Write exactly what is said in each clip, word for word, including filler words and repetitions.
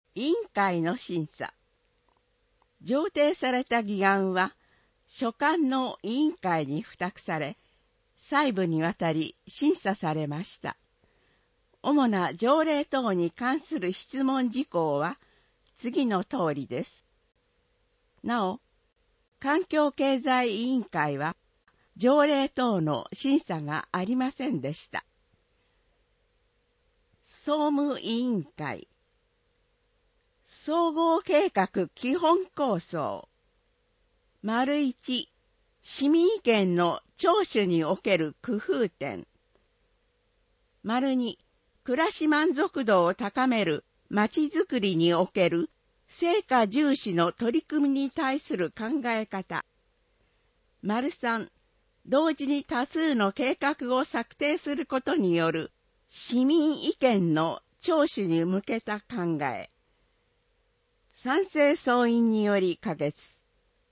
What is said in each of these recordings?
委員会の審査。上呈された議案は、所管の委員会に付託され、細部にわたり審査されました。主な条例等に関する質問事項は次の通りです。なお、環境経済委員会は条例等の審査がありませんでした。総務委員会。総合計画基本構想。丸一、市民意見の聴取における工夫点。丸二、暮らし満足度を高めるまちづくりにおける成果重視の取り組みに対する考え方。丸三、同時に多数の計画を策定することによる市民意見の聴取に向けた考え。賛成総員により可決。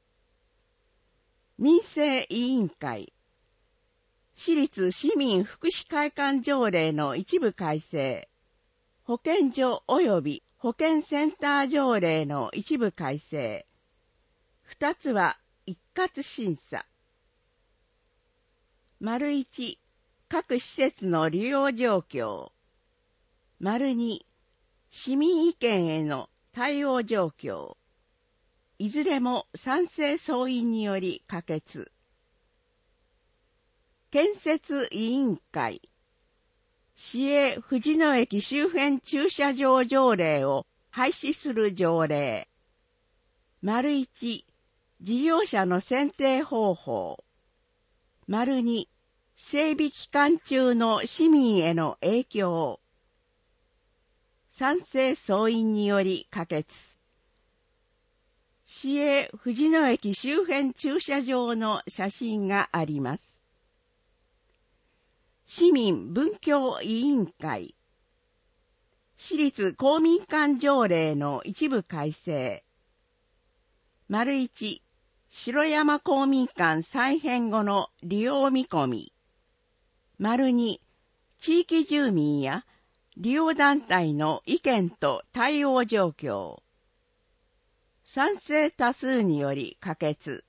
民生委員会。私立市民福祉会館条例の一部改正。保健所及び保健センター条例の一部改正。二つは一括審査。丸一、各施設の利用状況。丸二、市民意見への対応状況。いずれも賛成総員により可決。建設委員会。市営藤野駅周辺駐車場条例を廃止する条例。丸一、事業者の選定方法。丸二、整備期間中の市民への影響。賛成総員により可決。市営藤野駅周辺駐車場の写真があります。市民文教委員会。市立公民館条例の一部改正。丸一、城山公民館再編後の利用見込み。丸二、地域住民や利用団体の意見と対応状況。賛成多数により可決。